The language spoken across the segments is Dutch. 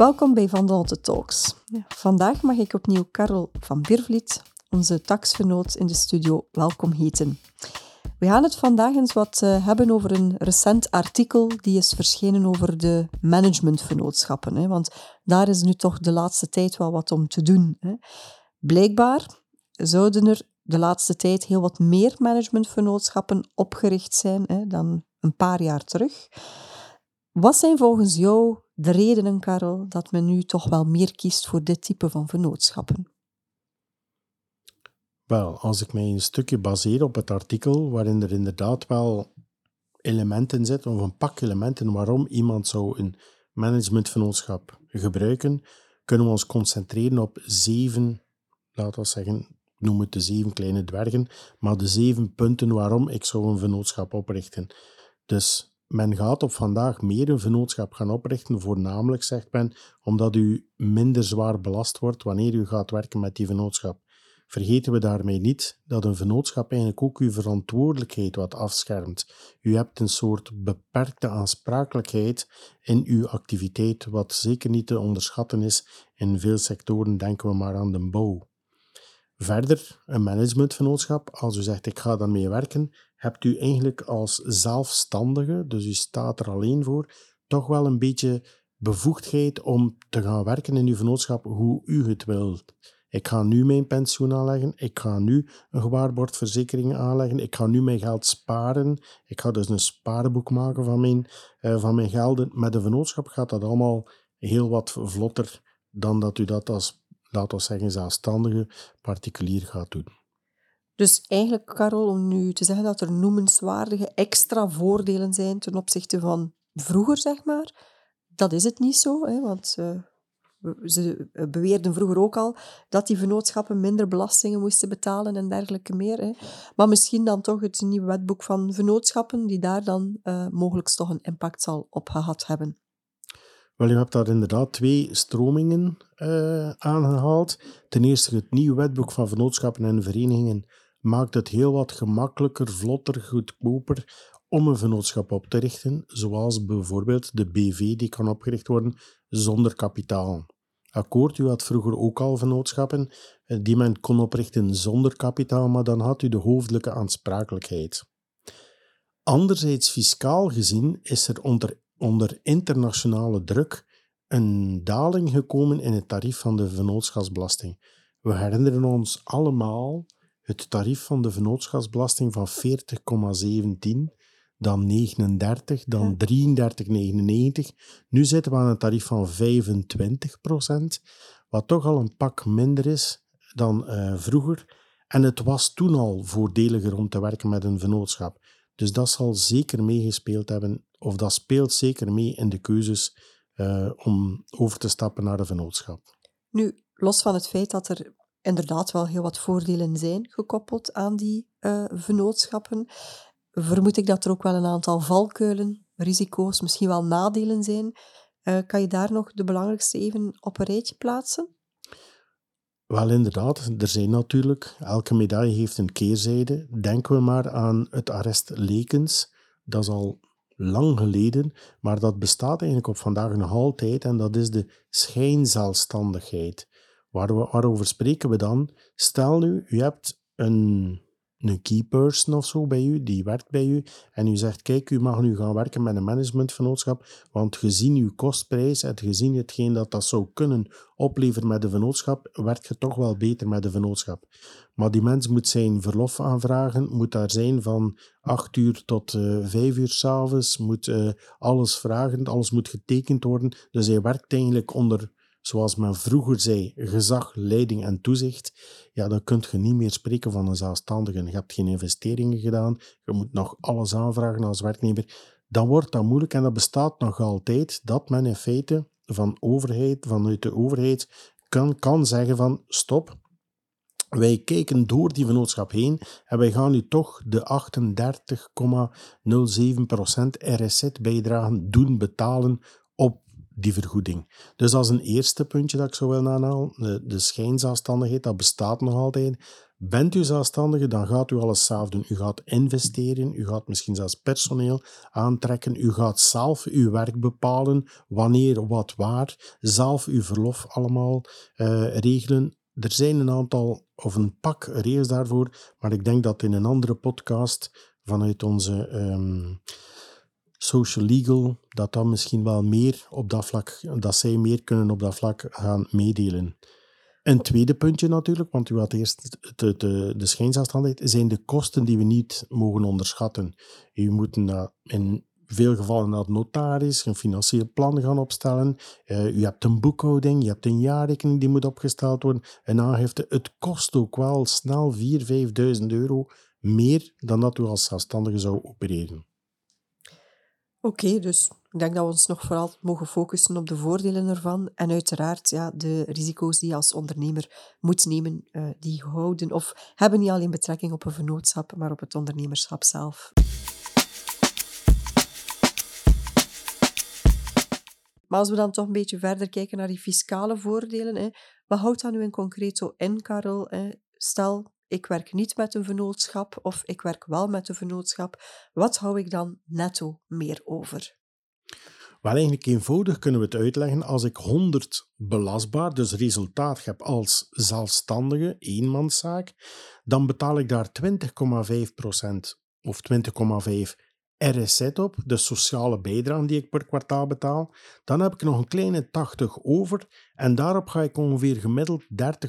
Welkom bij Van de Notte Talks. Vandaag mag ik opnieuw Karel van Birvliet, onze taxgenoot in de studio, welkom heten. We gaan het vandaag eens wat hebben over een recent artikel die is verschenen over de managementvennootschappen. Want daar is nu toch de laatste tijd wel wat om te doen. Blijkbaar zouden er de laatste tijd heel wat meer managementvennootschappen opgericht zijn dan een paar jaar terug. Wat zijn volgens jou de redenen, Karel, dat men nu toch wel meer kiest voor dit type van vennootschappen? Wel, als ik mij een stukje baseer op het artikel, waarin er inderdaad wel elementen zitten, of een pak elementen waarom iemand zou een managementvennootschap gebruiken, kunnen we ons concentreren op 7, laten we zeggen, noem het de 7 kleine dwergen, maar de 7 punten waarom ik zou een vennootschap oprichten. Dus men gaat op vandaag meer een vennootschap gaan oprichten, voornamelijk, zegt men, omdat u minder zwaar belast wordt wanneer u gaat werken met die vennootschap. Vergeten we daarmee niet dat een vennootschap eigenlijk ook uw verantwoordelijkheid wat afschermt. U hebt een soort beperkte aansprakelijkheid in uw activiteit, wat zeker niet te onderschatten is. In veel sectoren denken we maar aan de bouw. Verder, een managementvennootschap, als u zegt ik ga daarmee werken, hebt u eigenlijk als zelfstandige, dus u staat er alleen voor, toch wel een beetje bevoegdheid om te gaan werken in uw vennootschap hoe u het wilt. Ik ga nu mijn pensioen aanleggen, ik ga nu een gewaarborgverzekering aanleggen, ik ga nu mijn geld sparen, ik ga dus een spaarboek maken van mijn gelden. Met een vennootschap gaat dat allemaal heel wat vlotter dan dat u dat als, laten we zeggen, zelfstandige particulier gaat doen. Dus eigenlijk, Karel, om nu te zeggen dat er noemenswaardige extra voordelen zijn ten opzichte van vroeger, zeg maar, dat is het niet zo, want ze beweerden vroeger ook al dat die vennootschappen minder belastingen moesten betalen en dergelijke meer. Maar misschien dan toch het nieuwe wetboek van vennootschappen die daar dan mogelijk toch een impact zal op gehad hebben. Wel, u hebt daar inderdaad 2 stromingen aangehaald. Ten eerste, het nieuwe wetboek van vennootschappen en verenigingen maakt het heel wat gemakkelijker, vlotter, goedkoper om een vennootschap op te richten, zoals bijvoorbeeld de BV die kan opgericht worden zonder kapitaal. Akkoord, u had vroeger ook al vennootschappen die men kon oprichten zonder kapitaal, maar dan had u de hoofdelijke aansprakelijkheid. Anderzijds, fiscaal gezien, is er onder internationale druk een daling gekomen in het tarief van de vennootschapsbelasting. We herinneren ons allemaal het tarief van de vennootschapsbelasting van 40,17, dan 39, dan 33,99. Nu zitten we aan een tarief van 25%, wat toch al een pak minder is dan vroeger. En het was toen al voordeliger om te werken met een vennootschap. Dus dat zal zeker meegespeeld hebben, of dat speelt zeker mee in de keuzes om over te stappen naar een vennootschap. Nu, los van het feit dat er inderdaad wel heel wat voordelen zijn gekoppeld aan die vennootschappen, vermoed ik dat er ook wel een aantal valkuilen, risico's, misschien wel nadelen zijn. Kan je daar nog de belangrijkste even op een rijtje plaatsen? Wel, inderdaad, er zijn natuurlijk, elke medaille heeft een keerzijde. Denken we maar aan het arrest Lekens, dat is al lang geleden, maar dat bestaat eigenlijk op vandaag nog altijd en dat is de schijnzelfstandigheid. Waarover spreken we dan? Stel nu, u hebt een key person of zo bij u, die werkt bij u, en u zegt, kijk, u mag nu gaan werken met een managementvennootschap, want gezien uw kostprijs en gezien hetgeen dat zou kunnen opleveren met de vennootschap, werkt je toch wel beter met de vennootschap. Maar die mens moet zijn verlof aanvragen, moet daar zijn van 8 uur tot 5 uur 's avonds, moet alles vragen, alles moet getekend worden, dus hij werkt eigenlijk onder, zoals men vroeger zei, gezag, leiding en toezicht. Ja, dan kun je niet meer spreken van een zelfstandige. Je hebt geen investeringen gedaan, je moet nog alles aanvragen als werknemer. Dan wordt dat moeilijk en dat bestaat nog altijd, dat men in feite vanuit de overheid kan zeggen van stop, wij kijken door die vennootschap heen en wij gaan u toch de 38,07% RSZ-bijdragen doen betalen op die vergoeding. Dus dat is een eerste puntje dat ik zo wil aanhalen. De schijnzelfstandigheid, dat bestaat nog altijd. Bent u zelfstandige, dan gaat u alles zelf doen. U gaat investeren, u gaat misschien zelfs personeel aantrekken, u gaat zelf uw werk bepalen, wanneer, wat, waar, zelf uw verlof allemaal regelen. Er zijn een aantal, of een pak regels daarvoor, maar ik denk dat in een andere podcast vanuit onze social legal, dat misschien wel meer op dat vlak, dat zij meer kunnen op dat vlak gaan meedelen. Een tweede puntje natuurlijk, want u had eerst de schijnzelfstandigheid, zijn de kosten die we niet mogen onderschatten. U moet in veel gevallen naar de notaris, een financieel plan gaan opstellen. U hebt een boekhouding, je hebt een jaarrekening die moet opgesteld worden, een aangifte. Het kost ook wel snel 4.000, 5.000 euro meer dan dat u als zelfstandige zou opereren. Oké, dus ik denk dat we ons nog vooral mogen focussen op de voordelen ervan. En uiteraard, ja, de risico's die je als ondernemer moet nemen, die houden of hebben niet alleen betrekking op een vennootschap, maar op het ondernemerschap zelf. Maar als we dan toch een beetje verder kijken naar die fiscale voordelen, wat houdt dat nu in concreet zo in, Karel? Stel, ik werk niet met een vennootschap of ik werk wel met een vennootschap. Wat hou ik dan netto meer over? Wel, eigenlijk eenvoudig kunnen we het uitleggen. Als ik 100 belastbaar, dus resultaat heb als zelfstandige, eenmanszaak, dan betaal ik daar 20,5% of 20,5% RSZ op, de sociale bijdrage die ik per kwartaal betaal. Dan heb ik nog een kleine 80 over en daarop ga ik ongeveer gemiddeld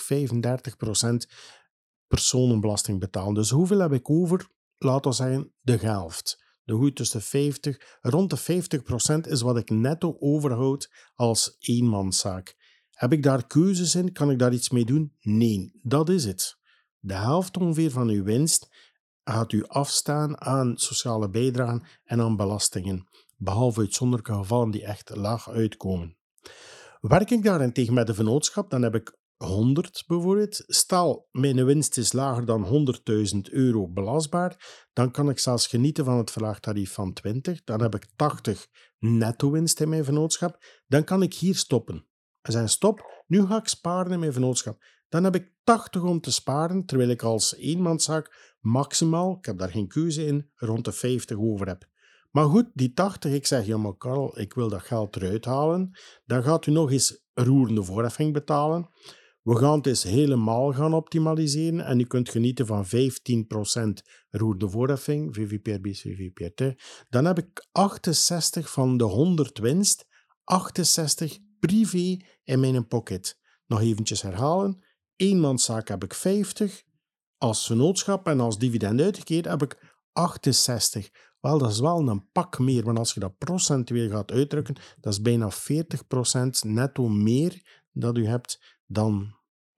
30-35% personenbelasting betalen. Dus hoeveel heb ik over? Laten we zeggen de helft. De goed tussen 50, rond de 50% is wat ik netto overhoud als eenmanszaak. Heb ik daar keuzes in? Kan ik daar iets mee doen? Nee, dat is het. De helft ongeveer van uw winst gaat u afstaan aan sociale bijdragen en aan belastingen, behalve uitzonderlijke gevallen die echt laag uitkomen. Werk ik daarentegen met een vennootschap, dan heb ik 100 bijvoorbeeld. Stel, mijn winst is lager dan 100.000 euro belastbaar, dan kan ik zelfs genieten van het verlaagd tarief van 20. Dan heb ik 80 netto winst in mijn vennootschap. Dan kan ik hier stoppen. En zeggen, stop, nu ga ik sparen in mijn vennootschap. Dan heb ik 80 om te sparen, terwijl ik als eenmanszaak maximaal, ik heb daar geen keuze in, rond de 50 over heb. Maar goed, die 80, ik zeg, ja maar Karel, ik wil dat geld eruit halen. Dan gaat u nog eens roerende voorheffing betalen. We gaan het eens helemaal gaan optimaliseren en u kunt genieten van 15% roerende voorheffing, VVPRB's, VVPRT. Dan heb ik 68 van de 100 winst, 68 privé in mijn pocket. Nog eventjes herhalen. Eenmanszaak heb ik 50, als vennootschap en als dividend uitgekeerd heb ik 68. Wel, dat is wel een pak meer, want als je dat procentueel gaat uitdrukken, dat is bijna 40% netto meer dat u hebt dan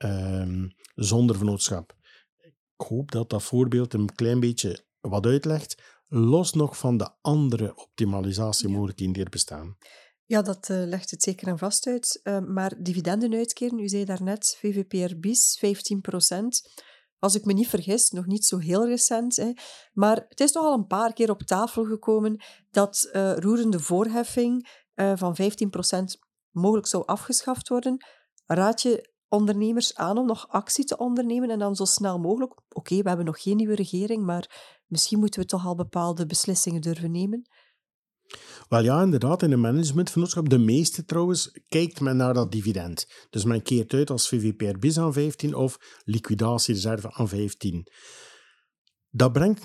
zonder vennootschap. Ik hoop dat dat voorbeeld een klein beetje wat uitlegt, los nog van de andere optimalisatiemogelijkheden die er bestaan. Ja, dat legt het zeker en vast uit. Maar dividenden uitkeren, u zei daarnet, VVPR-bis, 15%. Als ik me niet vergis, nog niet zo heel recent, maar het is nogal een paar keer op tafel gekomen dat roerende voorheffing van 15% mogelijk zou afgeschaft worden. Raad je ondernemers aan om nog actie te ondernemen en dan zo snel mogelijk? Oké, we hebben nog geen nieuwe regering, maar misschien moeten we toch al bepaalde beslissingen durven nemen. Wel ja, inderdaad, in een managementvennootschap, de meeste trouwens, kijkt men naar dat dividend. Dus men keert uit als VVPR-bis aan 15 of liquidatiereserve aan 15. Dat brengt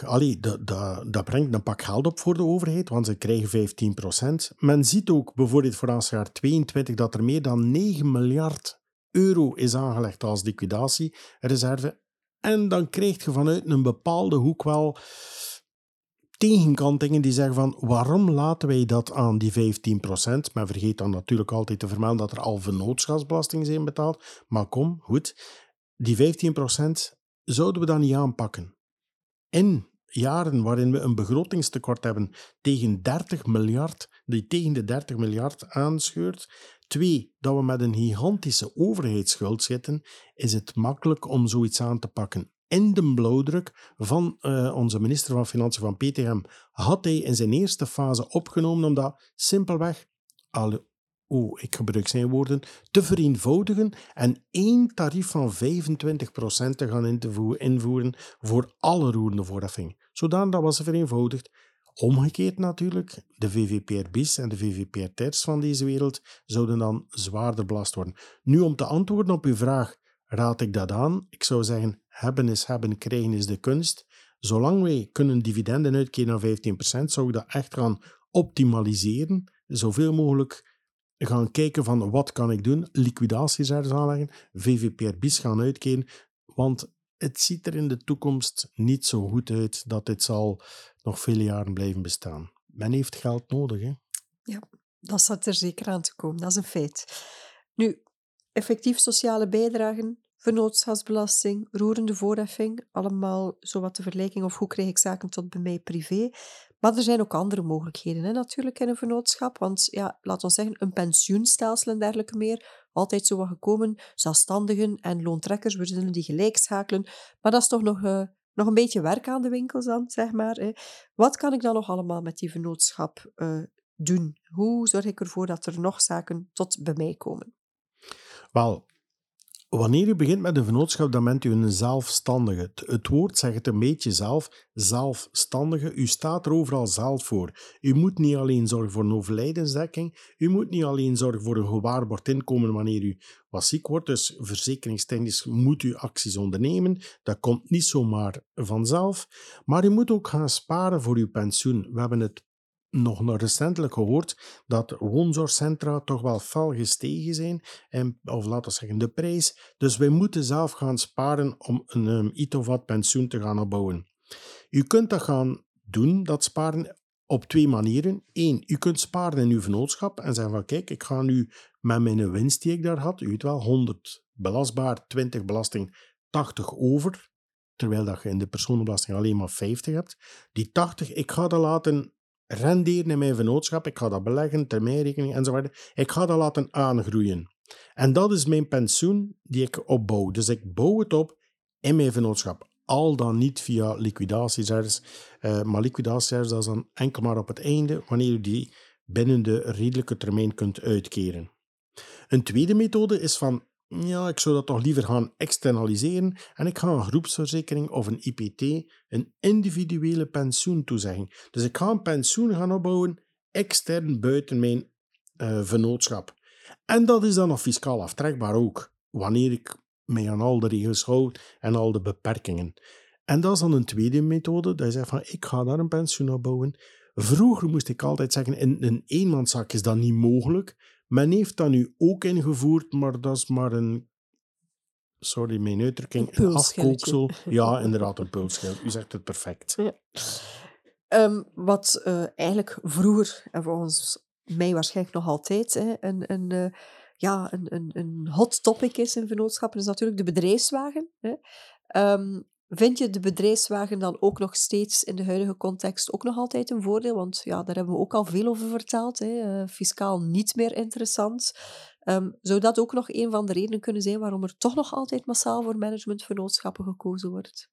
dat brengt een pak geld op voor de overheid, want ze krijgen 15%. Men ziet ook bijvoorbeeld voor het jaar 22 dat er meer dan 9 miljard euro is aangelegd als liquidatiereserve. En dan krijg je vanuit een bepaalde hoek wel tegenkantingen die zeggen van waarom laten wij dat aan die 15%? Men vergeet dan natuurlijk altijd te vermelden dat er al vennootschapsbelasting zijn betaald. Maar kom, goed, die 15% zouden we dan niet aanpakken. In jaren waarin we een begrotingstekort hebben tegen 30 miljard, die tegen de 30 miljard aanscheurt. 2, dat we met een gigantische overheidsschuld zitten, is het makkelijk om zoiets aan te pakken. In de blauwdruk van onze minister van Financiën van PTM had hij in zijn eerste fase opgenomen, omdat simpelweg ik gebruik zijn woorden, te vereenvoudigen en één tarief van 25% te gaan invoeren voor alle roerende voorheffing. Zodanig dat was vereenvoudigd. Omgekeerd natuurlijk, de VVPR-bis en de VVPR-terts van deze wereld zouden dan zwaarder belast worden. Nu, om te antwoorden op uw vraag, raad ik dat aan? Ik zou zeggen, hebben is hebben, krijgen is de kunst. Zolang wij kunnen dividenden uitkeren naar 15%, zou ik dat echt gaan optimaliseren. Zoveel mogelijk gaan kijken van wat kan ik doen, liquidatiereserves aanleggen, VVPR-bis gaan uitkeren, want het ziet er in de toekomst niet zo goed uit dat dit zal nog vele jaren blijven bestaan. Men heeft geld nodig, hè? Ja, dat staat er zeker aan te komen, dat is een feit. Nu, effectief sociale bijdragen, vennootschapsbelasting, roerende voorheffing, allemaal zowat de vergelijking of hoe krijg ik zaken tot bij mij privé. Maar er zijn ook andere mogelijkheden hè, natuurlijk in een vennootschap, want ja, laat ons zeggen, een pensioenstelsel en dergelijke meer, altijd zo wat gekomen, zelfstandigen en loontrekkers, we zullen die gelijk schakelen, maar dat is toch nog een beetje werk aan de winkels dan, zeg maar. Hè. Wat kan ik dan nog allemaal met die vennootschap doen? Hoe zorg ik ervoor dat er nog zaken tot bij mij komen? Wel, wanneer u begint met een vennootschap, dan bent u een zelfstandige. Het woord zegt het een beetje zelf, zelfstandige. U staat er overal zelf voor. U moet niet alleen zorgen voor een overlijdensdekking, u moet niet alleen zorgen voor een gewaarborgd inkomen wanneer u wat ziek wordt, dus verzekeringstechnisch moet u acties ondernemen. Dat komt niet zomaar vanzelf, maar u moet ook gaan sparen voor uw pensioen. We hebben het nog recentelijk gehoord dat woonzorgcentra toch wel fel gestegen zijn, of laten we zeggen de prijs. Dus wij moeten zelf gaan sparen om een iets of wat pensioen te gaan opbouwen. U kunt dat gaan doen, dat sparen, op twee manieren. Eén, u kunt sparen in uw vennootschap en zeggen van kijk, ik ga nu met mijn winst die ik daar had, u weet wel, 100 belastbaar, 20 belasting, 80 over, terwijl dat je in de personenbelasting alleen maar 50 hebt. Die 80, ik ga dat laten renderen in mijn vennootschap, ik ga dat beleggen, termijnrekening enzovoort. Ik ga dat laten aangroeien. En dat is mijn pensioen die ik opbouw. Dus ik bouw het op in mijn vennootschap. Al dan niet via liquidatiereserves. Maar liquidatiereserves, dat is dan enkel maar op het einde, wanneer u die binnen de redelijke termijn kunt uitkeren. Een tweede methode is van, ja, ik zou dat toch liever gaan externaliseren en ik ga een groepsverzekering of een IPT, een individuele pensioentoezegging. Dus ik ga een pensioen gaan opbouwen extern buiten mijn vennootschap. En dat is dan nog fiscaal aftrekbaar ook, wanneer ik mij aan al de regels houd en al de beperkingen. En dat is dan een tweede methode, dat je zegt van, ik ga daar een pensioen opbouwen. Vroeger moest ik altijd zeggen, in een eenmanszaak is dat niet mogelijk. Men heeft dat nu ook ingevoerd, maar dat is maar een, sorry mijn uitdrukking, een afkooksel. Ja, inderdaad, een pulsgeld. U zegt het perfect. Ja. Wat eigenlijk vroeger, en volgens mij waarschijnlijk nog altijd, een hot topic is in vennootschappen, is natuurlijk de bedrijfswagen. Hè. Vind je de bedrijfswagen dan ook nog steeds in de huidige context ook nog altijd een voordeel? Want ja, daar hebben we ook al veel over verteld. Hè. Fiscaal niet meer interessant. Zou dat ook nog een van de redenen kunnen zijn waarom er toch nog altijd massaal voor managementvennootschappen gekozen wordt?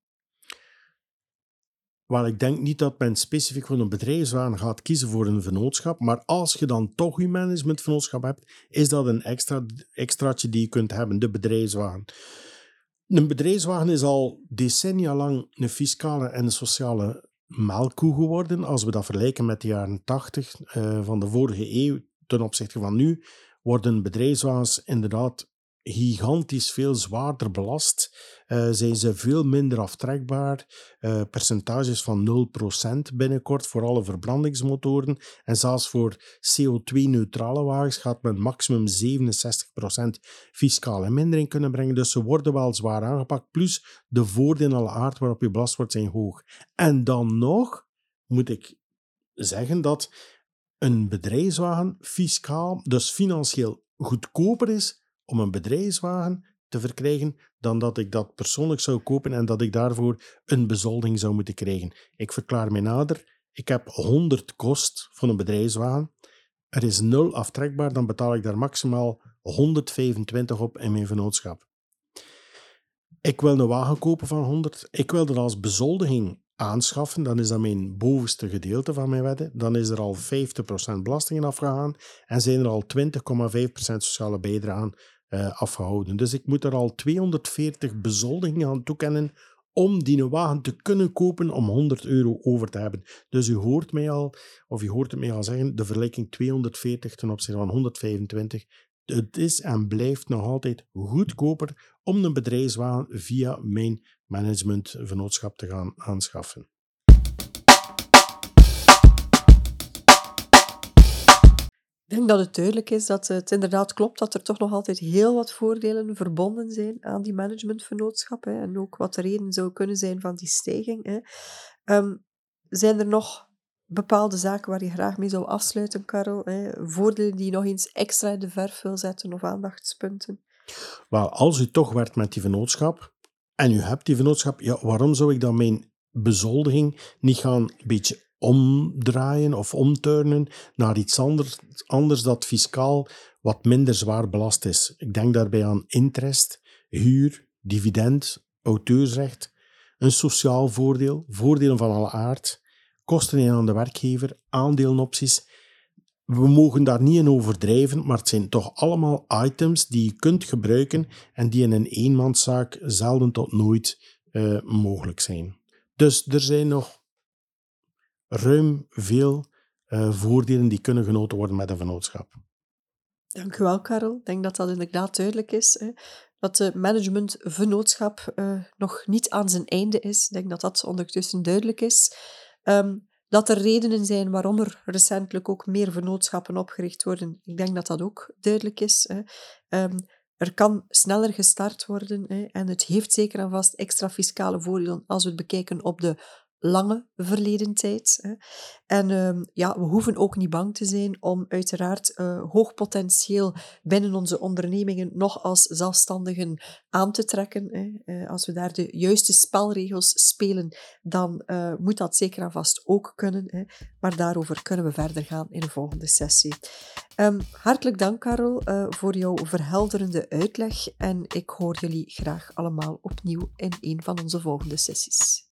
Wel, ik denk niet dat men specifiek voor een bedrijfswagen gaat kiezen voor een vennootschap, maar als je dan toch je managementvennootschap hebt, is dat een extraatje die je kunt hebben, de bedrijfswagen. Een bedrijfswagen is al decennia lang een fiscale en een sociale melkkoe geworden. Als we dat vergelijken met de jaren 80 van de vorige eeuw ten opzichte van nu, worden bedrijfswagens inderdaad gigantisch veel zwaarder belast. Zijn ze veel minder aftrekbaar. Percentages van 0% binnenkort voor alle verbrandingsmotoren. En zelfs voor CO2-neutrale wagens gaat men maximum 67% fiscale mindering kunnen brengen. Dus ze worden wel zwaar aangepakt. Plus de voordelen alle aard waarop je belast wordt zijn hoog. En dan nog moet ik zeggen dat een bedrijfswagen fiscaal, dus financieel goedkoper is om een bedrijfswagen te verkrijgen dan dat ik dat persoonlijk zou kopen en dat ik daarvoor een bezolding zou moeten krijgen. Ik verklaar mij nader. Ik heb 100 kost van een bedrijfswagen. Er is 0 aftrekbaar, dan betaal ik daar maximaal 125 op in mijn vennootschap. Ik wil een wagen kopen van 100. Ik wil dat als bezoldiging aanschaffen, dan is dat mijn bovenste gedeelte van mijn wedden. Dan is er al 50% belastingen afgegaan en zijn er al 20,5% sociale bijdragen afgehouden. Dus ik moet er al 240 bezoldigingen aan toekennen om die wagen te kunnen kopen om €100 over te hebben. Dus u hoort het mij al zeggen, de vergelijking 240 ten opzichte van 125. Het is en blijft nog altijd goedkoper om een bedrijfswagen via mijn managementvennootschap te gaan aanschaffen. Ik denk dat het duidelijk is dat het inderdaad klopt dat er toch nog altijd heel wat voordelen verbonden zijn aan die managementvennootschap, hè, en ook wat de reden zou kunnen zijn van die stijging, hè. Zijn er nog bepaalde zaken waar je graag mee zou afsluiten, Karel? Hè? Voordelen die je nog eens extra in de verf wil zetten of aandachtspunten? Wel, als u toch werkt met die vennootschap en u hebt die vennootschap, ja, waarom zou ik dan mijn bezoldiging niet gaan een beetje omdraaien of omturnen naar iets anders dat fiscaal wat minder zwaar belast is? Ik denk daarbij aan interest, huur, dividend, auteursrecht, een sociaal voordeel, voordelen van alle aard, kosten aan de werkgever, aandelenopties. We mogen daar niet in overdrijven, maar het zijn toch allemaal items die je kunt gebruiken en die in een eenmanszaak zelden tot nooit mogelijk zijn. Dus er zijn nog ruim veel voordelen die kunnen genoten worden met een vennootschap. Dank u wel, Karel. Ik denk dat dat inderdaad duidelijk is, hè. Dat de managementvennootschap nog niet aan zijn einde is. Ik denk dat dat ondertussen duidelijk is. Dat er redenen zijn waarom er recentelijk ook meer vennootschappen opgericht worden. Ik denk dat dat ook duidelijk is, hè. Er kan sneller gestart worden, hè, en het heeft zeker en vast extra fiscale voordelen als we het bekijken op de lange verleden tijd, hè. En ja, we hoeven ook niet bang te zijn om uiteraard hoog potentieel binnen onze ondernemingen nog als zelfstandigen aan te trekken, hè. Als we daar de juiste spelregels spelen, dan moet dat zeker en vast ook kunnen, hè. Maar daarover kunnen we verder gaan in een volgende sessie. Hartelijk dank, Karel, voor jouw verhelderende uitleg en ik hoor jullie graag allemaal opnieuw in een van onze volgende sessies.